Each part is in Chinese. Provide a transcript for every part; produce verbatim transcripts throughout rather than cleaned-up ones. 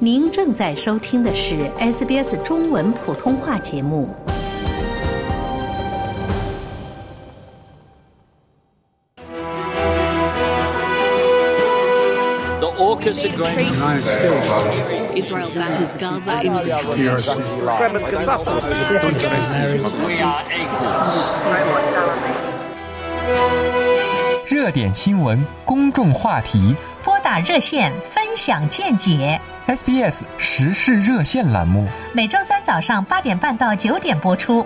您正在收听的是 S B S 中文普通话节目。 The AUKUS agreement. United States. Israel batters Gaza in P R C. We are equal. 热点新闻，公众话题， 拨打热线分享见解。 S B S 时事热线栏目， 每周三早上八点半到九点播出。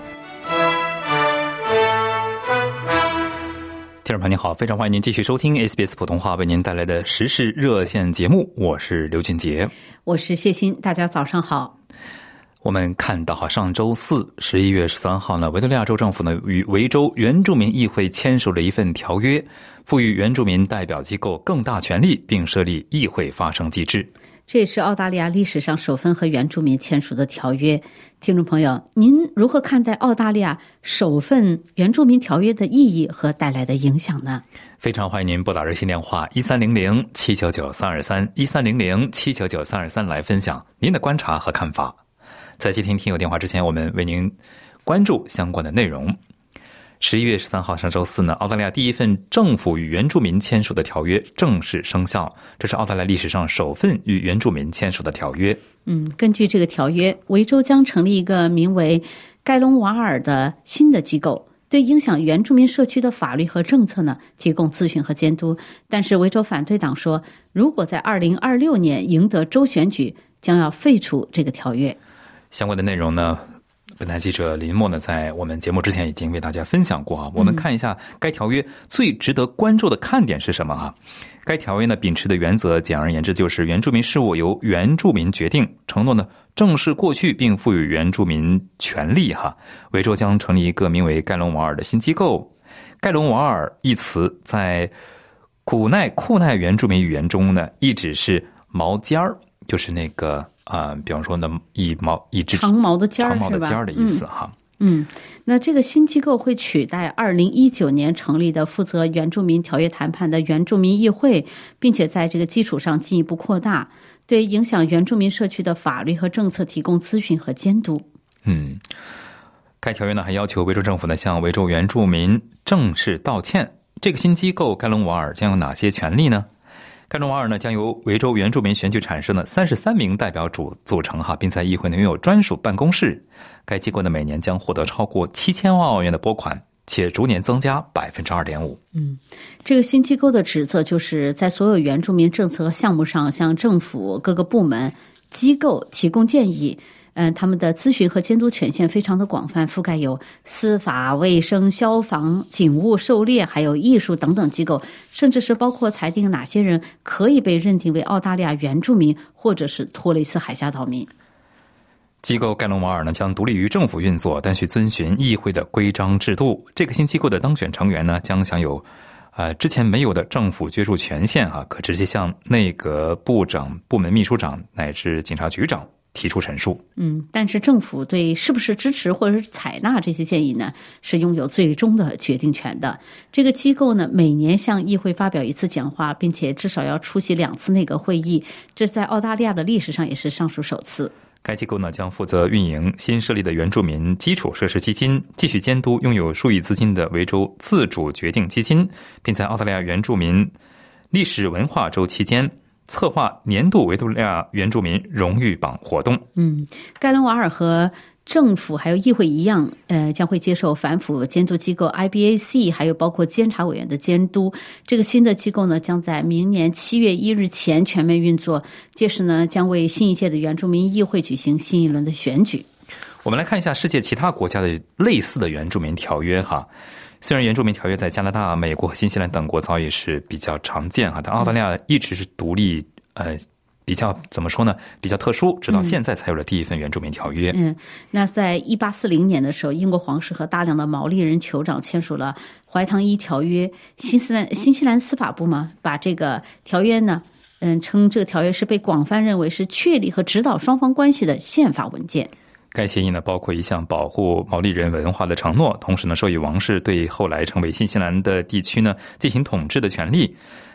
听众朋友您好，非常欢迎您继续收听 S B S 普通话为您带来的时事热线节目，我是刘俊杰， 我是谢欣，大家早上好。 我们看到上周四十一月十三号呢，维多利亚州政府呢与维州原住民议会签署了一份条约，赋予原住民代表机构更大权力，并设立议会发声机制。 这也是澳大利亚历史上首份和原住民签署的条约。听众朋友，您如何看待澳大利亚首份原住民条约的意义和带来的影响呢？ 非常欢迎您拨打热线电话一三零零七九九三二三一三零零七九九三二三来分享您的观察和看法。在接听听友电话之前，我们为您关注相关的内容。十一月十三号上周四呢，澳大利亚第一份政府与原住民签署的条约正式生效，这是澳大利亚历史上首份与原住民签署的条约。 嗯，根据这个条约，维州将成立一个名为盖隆瓦尔的新的机构，对影响原住民社区的法律和政策呢提供咨询和监督。但是维州反对党说，如果在二零二六年赢得州选举，将要废除这个条约。 相关的内容呢，本台记者林默呢在我们节目之前已经为大家分享过啊。我们看一下该条约最值得关注的看点是什么啊？该条约呢秉持的原则，简而言之就是原住民事务由原住民决定，承诺呢正视过去并赋予原住民权利哈。维州将成立一个名为盖隆瓦尔的新机构。盖隆瓦尔一词在古奈库奈原住民语言中呢，一直是毛尖儿，就是那个啊、呃，比方说呢，一毛一只长毛的尖儿， 长毛的尖儿的意思哈。 嗯，那这个新机构会取代二零一九年成立的负责原住民条约谈判的原住民议会，并且在这个基础上进一步扩大，对影响原住民社区的法律和政策提供咨询和监督。 嗯，该条约呢还要求维州政府呢向维州原住民正式道歉。这个新机构盖隆瓦尔将有哪些权利呢？盖隆瓦尔呢将由维州原住民选举产生的三十三名代表组组成哈，并在议会呢拥有专属办公室。该机构呢每年将获得超过七千万澳元的拨款，且逐年增加百分之二点五。 嗯，这个新机构的职责就是在所有原住民政策和项目上向政府各个部门机构提供建议。嗯，他们的咨询和监督权限非常的广泛，覆盖有司法、卫生、消防、警务、狩猎，还有艺术等等机构，甚至是包括裁定哪些人可以被认定为澳大利亚原住民或者是托雷斯海峡岛民。 机构盖隆瓦尔呢将独立于政府运作，但需遵循议会的规章制度。这个新机构的当选成员呢将享有呃之前没有的政府约束权限啊，可直接向内阁部长、部门秘书长乃至警察局长提出陈述。 嗯，但是政府对是不是支持或者是采纳这些建议呢，是拥有最终的决定权的。这个机构呢，每年向议会发表一次讲话，并且至少要出席两次内阁会议，这在澳大利亚的历史上也是上述首次。 该机构呢将负责运营新设立的原住民基础设施基金，继续监督拥有数亿资金的维州自主决定基金，并在澳大利亚原住民历史文化周期间策划年度维多利亚原住民荣誉榜活动。 嗯，盖隆瓦尔和政府还有议会一样，呃，将会接受反腐监督机构 I B A C 还有包括监察委员的监督。这个新的机构呢，将在明年七月一日前全面运作，届时呢，将为新一届的原住民议会举行新一轮的选举。 我们来看一下世界其他国家的类似的原住民条约哈。虽然原住民条约在加拿大、美国和新西兰等国早已是比较常见哈，但澳大利亚一直是独立，呃，比较怎么说呢？比较特殊，直到现在才有了第一份原住民条约。 嗯，那在一八四零年的时候，英国皇室和大量的毛利人酋长签署了怀唐伊条约。新西兰新西兰司法部嘛，把这个条约呢，嗯，称这个条约是被广泛认为是确立和指导双方关系的宪法文件。 该协议呢包括一项保护毛利人文化的承诺，同时呢授予王室对后来成为新西兰的地区呢进行统治的权利。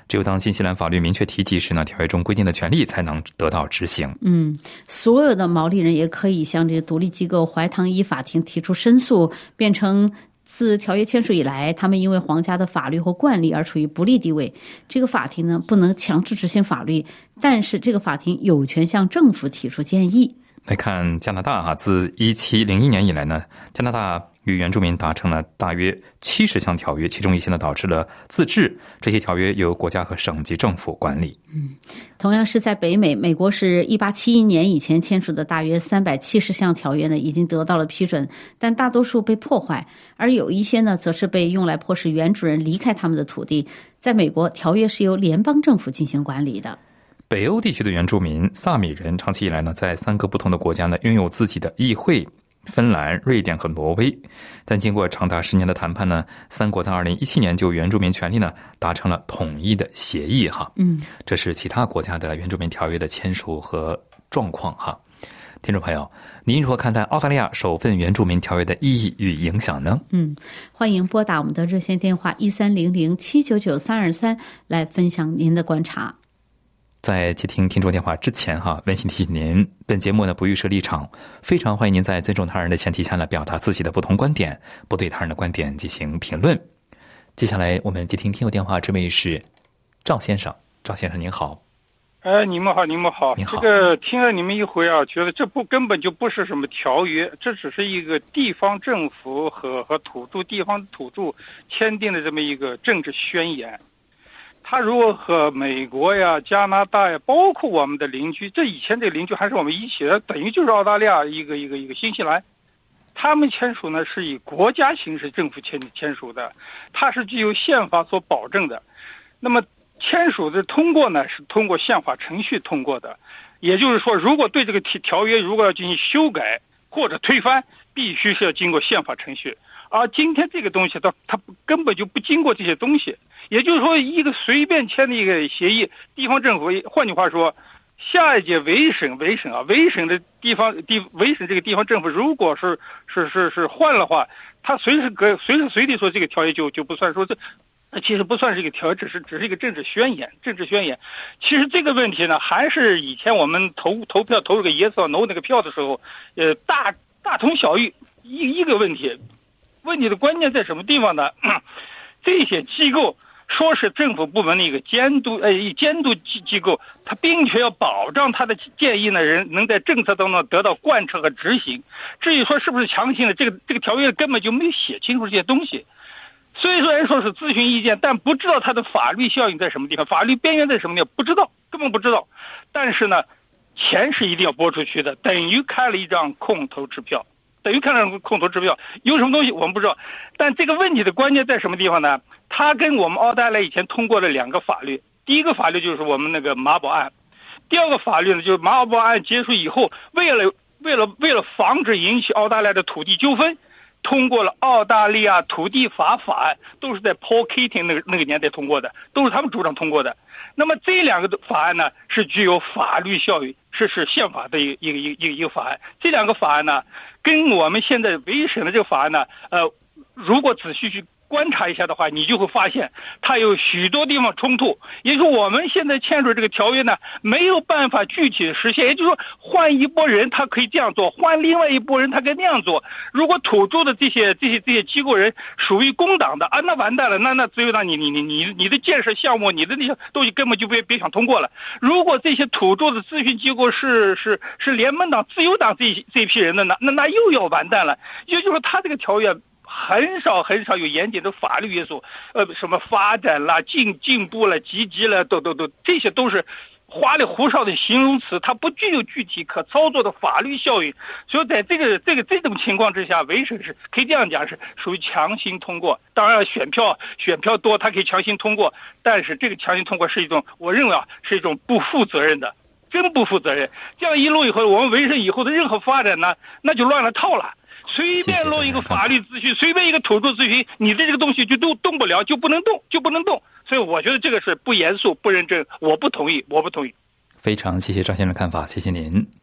只有当新西兰法律明确提及时呢，条约中规定的权利才能得到执行。 嗯，所有的毛利人也可以向这个独立机构怀唐伊法庭提出申诉，变成自条约签署以来，他们因为皇家的法律或惯例而处于不利地位。这个法庭呢，不能强制执行法律，但是这个法庭有权向政府提出建议。 来看加拿大哈，自一七零一年以来呢，加拿大与原住民达成了大约七十项条约，其中一些呢导致了自治，这些条约由国家和省级政府管理。 嗯，同样是在北美，美国是一八七一年以前签署的大约三百七十项条约呢，已经得到了批准，但大多数被破坏，而有一些呢，则是被用来迫使原主人离开他们的土地。在美国，条约是由联邦政府进行管理的。 北欧地区的原住民萨米人长期以来呢，在三个不同的国家呢拥有自己的议会，芬兰、瑞典和挪威。但经过长达十年的谈判呢，三国在二零一七年就原住民权利呢达成了统一的协议哈。 嗯， 这是其他国家的原住民条约的签署和状况哈。听众朋友，您如何看待澳大利亚首份原住民条约的意义与影响呢？ 嗯，欢迎拨打我们的热线电话一三零零七九九三二三来分享您的观察。 在接听听众电话之前哈，温馨提醒您，本节目呢不预设立场，非常欢迎您在尊重他人的前提下呢，表达自己的不同观点，不对他人的观点进行评论。接下来我们接听听友电话，这位是赵先生。赵先生您好。 哎，你们好，你们好。 你好。 这个听了你们一回啊，觉得这不根本就不是什么条约，这只是一个地方政府和和土著地方土著签订的这么一个政治宣言。他如果和美国呀、加拿大呀，包括我们的邻居，这以前这个邻居还是我们一起的，等于就是澳大利亚一个一个一个新西兰，他们签署呢是以国家形式政府签签署的，它是具有宪法所保证的。那么签署的通过呢是通过宪法程序通过的，也就是说，如果对这个条约如果要进行修改或者推翻，必须是要经过宪法程序。而今天这个东西它它根本就不经过这些东西，也就是说，一个随便签的一个协议，地方政府，换句话说，下一届维省维省啊，维省的地方地维省这个地方政府，如果是是是是换了话，他随时隔随时随地说这个条约就就不算，说这其实不算是一个条约，只是只是一个政治宣言，政治宣言。其实这个问题呢，还是以前我们投投票投这个 yes or no 那个票的时候，呃，大大同小异，一一个问题。问题的关键在什么地方呢？这些机构说是政府部门的一个监督，呃，监督机机构，它并且要保障它的建议呢，人能在政策当中得到贯彻和执行。至于说是不是强行的，这个这个条约根本就没写清楚这些东西。虽然说是咨询意见，但不知道它的法律效应在什么地方，法律边缘在什么地方，不知道，根本不知道。但是呢，钱是一定要拨出去的，等于开了一张空头支票。等于看上空头支票有什么东西我们不知道，但这个问题的关键在什么地方呢？它跟我们澳大利亚以前通过的两个法律，第一个法律就是我们那个马堡案，第二个法律呢就是马堡案结束以后，为了为了为了防止引起澳大利亚的土地纠纷，通过了澳大利亚土地法法案，都是在 Paul Keating 那个那个年代通过的，都是他们主张通过的。那么这两个法案呢，是具有法律效益，是是宪法的一个一个一个一个法案。这两个法案呢，跟我们现在维省的这个法案呢，呃，如果仔细去观察一下的话，你就会发现它有许多地方冲突。也就是说，我们现在签署这个条约呢，没有办法具体的实现。也就是说，换一拨人他可以这样做，换另外一拨人他可以那样做。如果土著的这些这些这些机构人属于工党的啊，那完蛋了，那那只有让你你你你你的建设项目，你的那些东西根本就别别想通过了。如果这些土著的咨询机构是是是联盟党、自由党这这批人的呢，那那又要完蛋了。也就是说，他这个条约很少很少有严谨的法律约束，呃，什么发展啦、进进步了、积极了，都都都，这些都是花里胡哨的形容词，它不具有具体可操作的法律效应。所以在这个这个这种情况之下，维省是可以这样讲，是属于强行通过。当然，选票选票多，它可以强行通过，但是这个强行通过是一种，我认为啊，是一种不负责任的，真不负责任。这样一路以后，我们维省以后的任何发展呢，那就乱了套了。随便弄一个法律咨询，随便一个土著咨询，你的这个东西就都动不了，就不能动，就不能动。所以我觉得这个是不严肃、不认真，我不同意，我不同意。 非常谢谢赵先生的看法，谢谢您。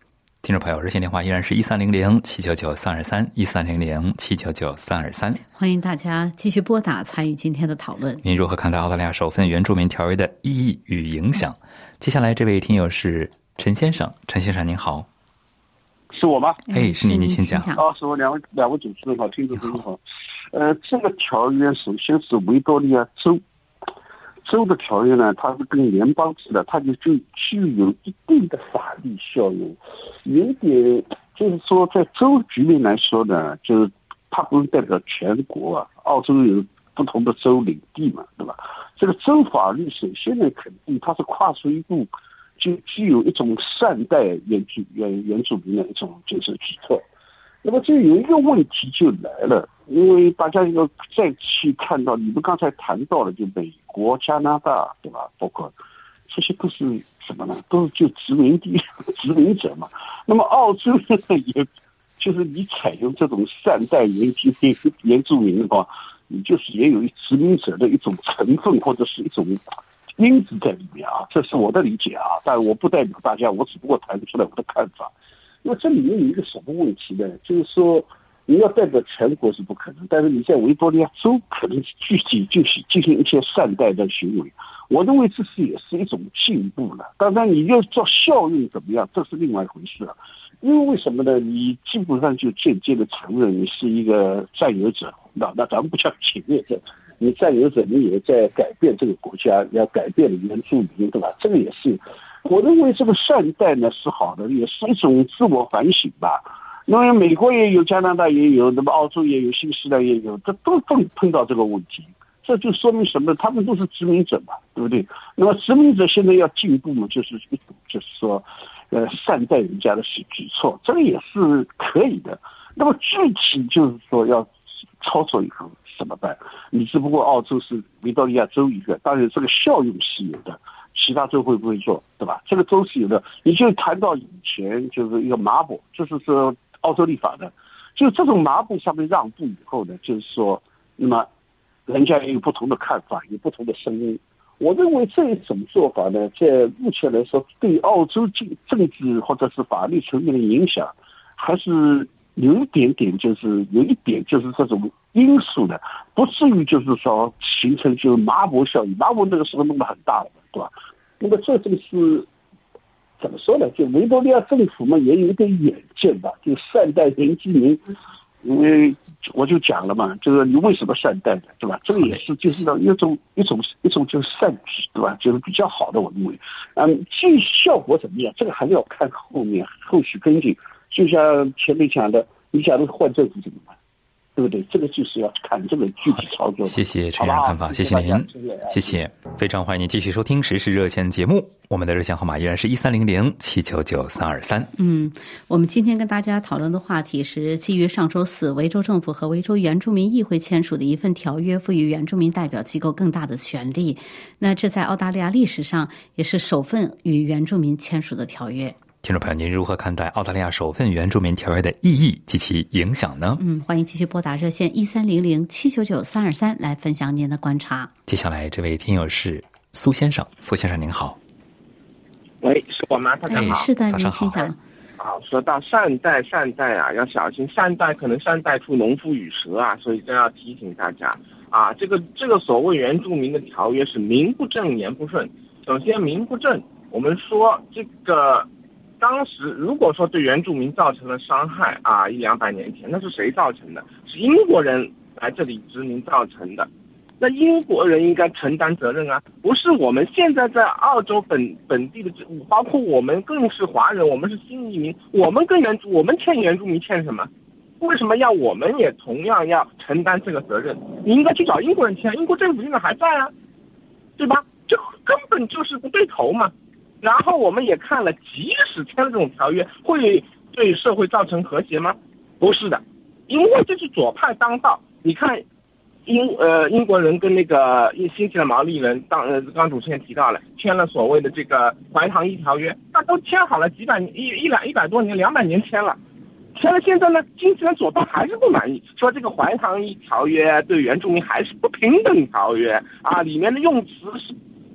听众朋友，热线电话依然是一三零零七九九三二三一三零零七九九三二三， 欢迎大家继续拨打参与今天的讨论。 您如何看待澳大利亚首份原住民条约的意义与影响？接下来这位听友是陈先生，陈先生您好。 是我吗？ 哎，是你，您请讲。 啊，是我，两位两位主持人好，听众朋友好。呃，这个条约首先是维多利亚州州的条约呢，它是跟联邦制的，它就就具有一定的法律效用。有一点就是说，在州局面来说呢，就是它不是代表全国啊，澳洲有不同的州领地嘛，对吧？这个州法律首先呢，肯定它是跨出一步，就具有一种善待原住原原住民的一种就是举措。那么这有一个问题就来了，因为大家要再去看到，你们刚才谈到了，就美国、加拿大，对吧？包括这些都是什么呢？都是就殖民地殖民者嘛。那么澳洲呢，也就是你采用这种善待原住民原住民的话，你就是也有殖民者的一种成分或者是一种因子在里面啊。这是我的理解啊，但我不代表大家，我只不过谈出来我的看法。那这里面有一个什么问题呢？就是说，你要代表全国是不可能，但是你在维多利亚州可能具体就是进行一些善待的行为。我认为这是也是一种进步了。当然，你要做效用怎么样，这是另外一回事了。因为为什么呢？你基本上就间接的承认你是一个占有者，那那咱们不叫侵略者，你占有者，你也在改变这个国家，要改变原住民，对吧？这个也是。我认为这个善待呢是好的，也是一种自我反省吧。因为美国也有，加拿大也有，那么澳洲也有，新西兰也有，这都碰碰到这个问题。这就说明什么？他们都是殖民者嘛，对不对？那么殖民者现在要进步嘛，就是一种就是说，呃，善待人家的举措，这个也是可以的。那么具体就是说要操作以后怎么办？你只不过澳洲是维多利亚州一个，当然这个效用是有的。其他州会不会做，对吧？这个州是有的。你就谈到以前就是一个麻布，就是说澳洲立法的，就这种麻布上面让步以后呢，就是说，那么人家也有不同的看法，有不同的声音。我认为这种做法呢，在目前来说，对澳洲政政治或者是法律层面的影响，还是有一点点，就是有一点就是这种因素的，不至于就是说形成就麻布效应。麻布那个时候弄得很大了，对吧？那么这正是怎么说呢？就维多利亚政府嘛，也有一个远见吧，就善待原住民。因为我就讲了嘛，这个你为什么善待的，对吧？这个也是就是要一种一种一种就是善举，对吧？就是比较好的，我认为。嗯，至于效果怎么样，这个还要看后面后续跟进。就像前面讲的，你假如换政府怎么办？对不对？这个就是要看这个具体操作。 谢谢陈先生看法，谢谢您，谢谢，非常欢迎您继续收听时事热线节目。我们的热线号码依然是一三零零七九九三二三。 嗯，我们今天跟大家讨论的话题是基于上周四维州政府和维州原住民议会签署的一份条约，赋予原住民代表机构更大的权利。那这在澳大利亚历史上也是首份与原住民签署的条约。 听众朋友，您如何看待澳大利亚首份原住民条约的意义及其影响呢？ 嗯，欢迎继续拨打热线一三零零七九九三二三来分享您的观察。 接下来这位听友是苏先生，苏先生您好。 喂，是我吗？大家好， 哎、是的， 早上好。 好，说到善待，善待啊，要小心，善待可能善待出农夫与蛇啊，所以这要提醒大家啊，这个这个所谓原住民的条约是名不正言不顺。首先名不正，我们说这个。当时如果说对原住民造成了伤害啊，一两百年前，那是谁造成的？是英国人来这里殖民造成的。那英国人应该承担责任啊，不是我们现在在澳洲本本地的，包括我们更是华人，我们是新移民，我们跟原住我们欠原住民欠什么？为什么要我们也同样要承担这个责任？你应该去找英国人签，英国政府现在还在啊，对吧？这根本就是不对头嘛。然后我们也看了，即使签了这种条约，会对社会造成和谐吗？不是的，因为这是左派当道。你看，英呃英国人跟那个新西兰毛利人，当呃刚主持人提到了，签了所谓的这个怀唐伊条约，那都签好了几百一一两一百多年，两百年签了，签了现在呢，新西兰左派还是不满意，说这个怀唐伊条约对原住民还是不平等条约啊，里面的用词是。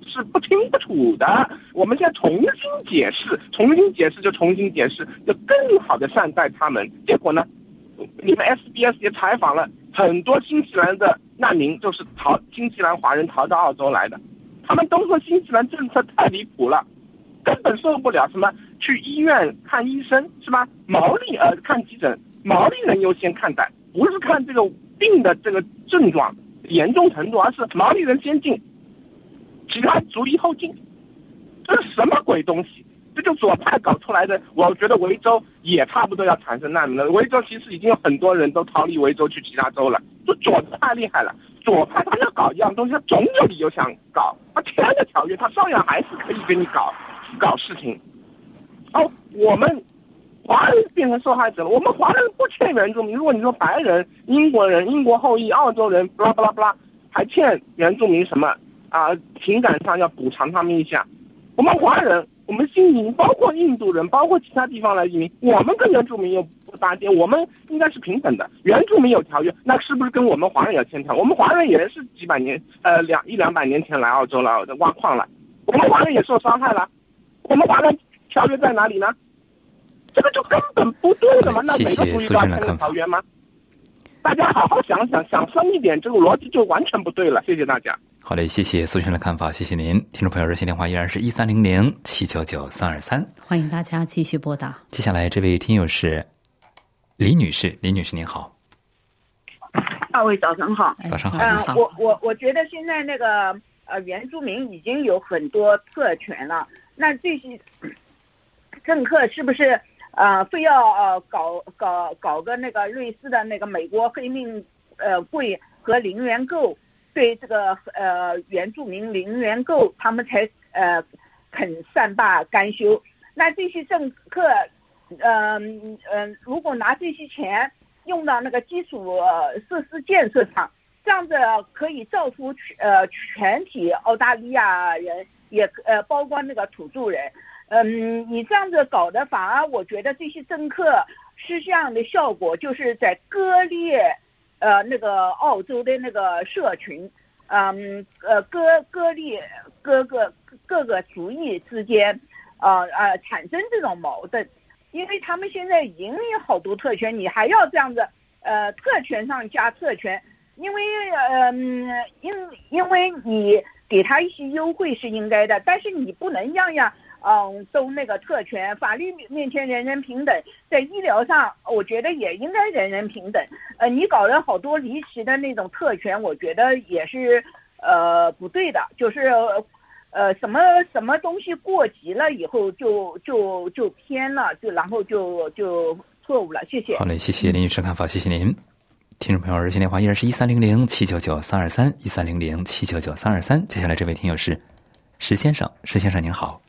是不清不楚的。我们现在重新解释，重新解释就重新解释，就更好的善待他们。结果呢，你们 S B S 也采访了很多新西兰的难民，就是逃新西兰华人逃到澳洲来的，他们都说新西兰政策太离谱了，根本受不了什么去医院看医生是吧？毛利呃看急诊，毛利人优先看待，不是看这个病的这个症状严重程度，而是毛利人先进，其他族裔后进，这是什么鬼东西？这就左派搞出来的。我觉得维州也差不多要产生难民了。维州其实已经有很多人都逃离维州去其他州了，就左派太厉害了。左派他要搞一样东西，他总有理由想搞。他签了条约，他照样还是可以给你搞搞事情。哦，我们华人变成受害者了。我们华人不欠原住民，如果你说白人、英国人、英国后裔、澳洲人，巴拉巴拉巴拉，还欠原住民什么啊？情感上要补偿他们一下。我们华人，我们新移民，包括印度人，包括其他地方来移民，我们跟原住民又不搭界，我们应该是平等的。原住民有条约，那是不是跟我们华人要签条约？我们华人也是几百年，呃，两一两百年前来澳洲了，挖矿了，我们华人也受伤害了，我们华人条约在哪里呢？这个就根本不对的嘛！那每个族裔都要签条约吗？大家好好想想，想深一点，这个逻辑就完全不对了。谢谢大家。 好嘞，谢谢苏先生的看法，谢谢您。听众朋友，热线电话依然是一三零零七九九三二三， 欢迎大家继续拨打。 接下来这位听友是李女士，李女士您好。 二位早上好。 早上好。 呃、我我我觉得现在那个呃原住民已经有很多特权了，那这些政客是不是呃非要呃搞搞搞个那个类似的那个美国黑命呃贵和零元购？对这个呃原住民零元购，他们才呃肯善罢甘休。那这些政客，呃呃，如果拿这些钱用到那个基础设施建设上，这样子可以造福呃全体澳大利亚人，也呃包括那个土著人。嗯，你这样子搞的，反而我觉得这些政客是这样的效果，就是在割裂。呃，那个澳洲的那个社群，嗯，呃，割割裂各个各个族裔之间，呃呃，产生这种矛盾，因为他们现在已经有好多特权，你还要这样子，呃，特权上加特权，因为呃，因因为你给他一些优惠是应该的，但是你不能样样。嗯，都那个特权，法律面前人人平等，在医疗上，我觉得也应该人人平等。呃，你搞了好多离奇的那种特权，我觉得也是呃不对的。就是呃什么什么东西过急了以后就就就偏了，就然后就就错误了。谢谢。 好嘞，谢谢林女士看法，谢谢您。听众朋友，热线电话依然是一三零零七九九三二三一三零零七九九三二三。接下来这位听友是石先生，石先生您好。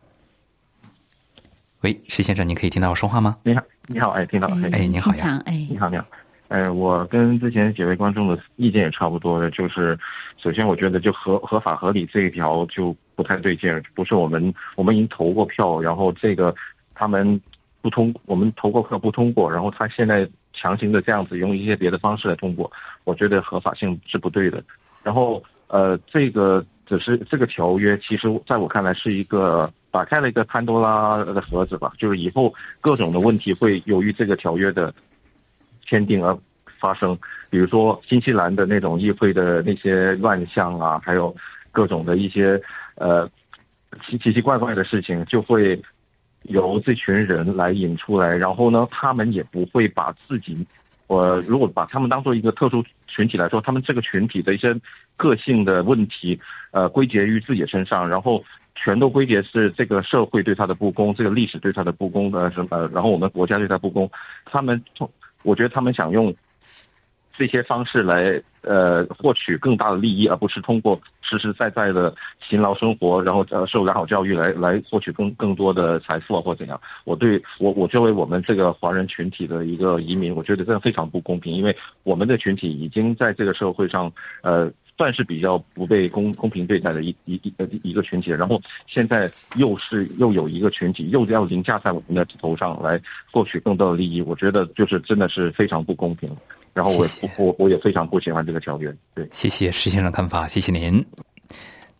喂，石先生，您可以听到我说话吗？ 你好，你好，哎，听到， 哎，你好呀， 哎， 你好，你好，哎，我跟之前几位观众的意见也差不多的，就是首先我觉得就合合法合理这一条就不太对劲，不是我们我们已经投过票，然后这个他们不通，我们投过票不通过，然后他现在强行的这样子用一些别的方式来通过，我觉得合法性是不对的。然后呃，这个只是这个条约，其实在我看来是一个。打开了一个潘多拉的盒子吧，就是以后各种的问题会由于这个条约的签订而发生，比如说新西兰的那种议会的那些乱象啊，还有各种的一些呃奇奇奇怪怪的事情，就会由这群人来引出来，然后呢，他们也不会把自己，呃，如果把他们当做一个特殊群体来说，他们这个群体的一些个性的问题，呃，归结于自己身上，然后。全都归结是这个社会对他的不公，这个历史对他的不公的什么，然后我们国家对他不公，他们，我觉得他们想用这些方式来呃获取更大的利益，而不是通过实实在在的勤劳生活，然后呃受良好教育来来获取更更多的财富啊或怎样。我对我我作为我们这个华人群体的一个移民，我觉得这非常不公平，因为我们的群体已经在这个社会上呃。算是比较不被公公平对待的一一一一个群体，然后现在又是又有一个群体又要凌驾在我们的头上来获取更多的利益，我觉得就是真的是非常不公平。然后我我我也非常不喜欢这个条约。对， 谢谢石先生看法，谢谢您。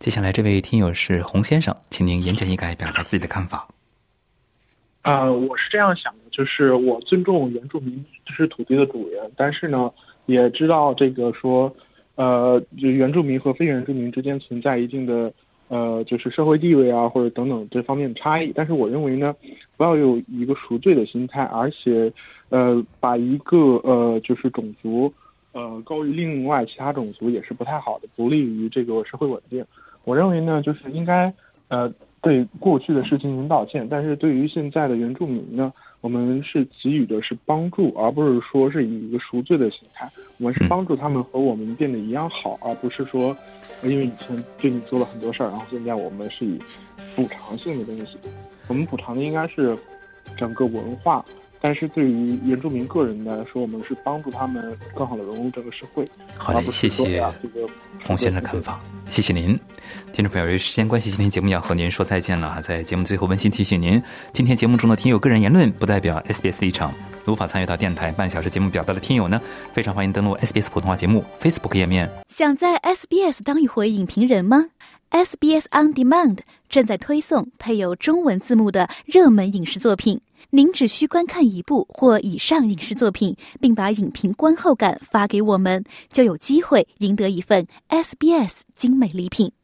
接下来这位听友是洪先生，请您言简意赅表达自己的看法。 呃，我是这样想的，就是我尊重原住民是土地的主人，但是呢，也知道这个说，呃，就原住民和非原住民之间存在一定的呃，就是社会地位啊，或者等等这方面的差异。但是我认为呢，不要有一个赎罪的心态，而且，呃，把一个呃就是种族呃高于另外其他种族也是不太好的，不利于这个社会稳定。我认为呢，就是应该呃。对过去的事情进行道歉，但是对于现在的原住民呢，我们是给予的是帮助，而不是说是以一个赎罪的心态。我们是帮助他们和我们变得一样好，而不是说因为以前对你做了很多事儿，然后现在我们是以补偿性的东西。我们补偿的应该是整个文化，但是对于原住民个人来说，我们是帮助他们更好的融入这个社会。 好嘞，谢谢洪先生的看法，谢谢您。听众朋友，由于时间关系，今天节目要和您说再见了。在节目最后温馨提醒您，今天节目中的听友个人言论不代表 S B S 立场，无法参与到电台半小时节目表达的听友呢，非常欢迎登录 S B S 普通话节目 Facebook 页面。 想在 S B S 当一回影评人吗？ S B S On Demand 正在推送配有中文字幕的热门影视作品，您只需观看一部或以上影视作品，并把影评观后感发给我们，就有机会赢得一份 S B S 精美礼品。